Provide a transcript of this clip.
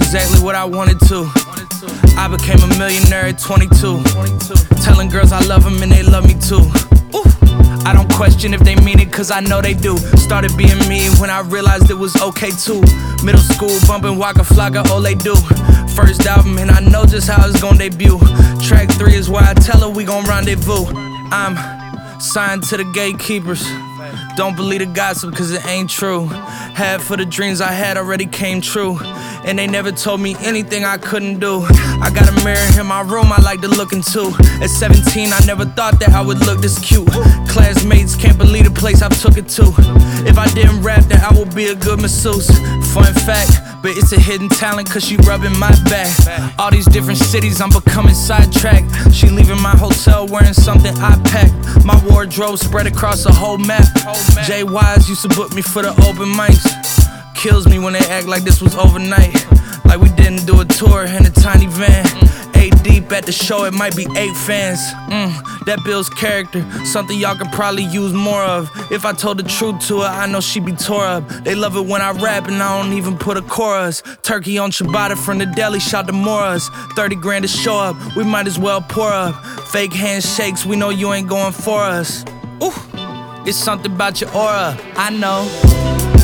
exactly what I wanted to. I became a millionaire at 22. Telling girls I love them and they love me too. Ooh. I don't question if they mean it, cause I know they do. Started being me when I realized it was okay too. Middle school bumping Waka Flocka, all they do. First album and I know just how it's gon' debut. Track 3 is where I tell her we gon' rendezvous. I'm signed to the gatekeepers. Don't believe the gossip cause it ain't true. Half of the dreams I had already came true. And they never told me anything I couldn't do. I got a mirror in my room I like to look into. At 17 I never thought that I would look this cute. Classmates can't believe the place I've took it to. If I didn't rap then I would be a good masseuse. Fun fact, but it's a hidden talent cause she rubbing my back. All these different cities I'm becoming sidetracked. She leaving my hotel wearing something I packed. My wardrobe spread across the whole map. Jay Wise used to book me for the open mics. Kills me when they act like this was overnight. Like we didn't do a tour in a tiny van. 8 deep at the show, it might be 8 fans. That builds character, something y'all could probably use more of. If I told the truth to her, I know she'd be tore up. They love it when I rap and I don't even put a chorus. Turkey on ciabatta from the deli, shout to Moras. 30 grand to show up, we might as well pour up. Fake handshakes, we know you ain't going for us. Ooh, it's something about your aura, I know.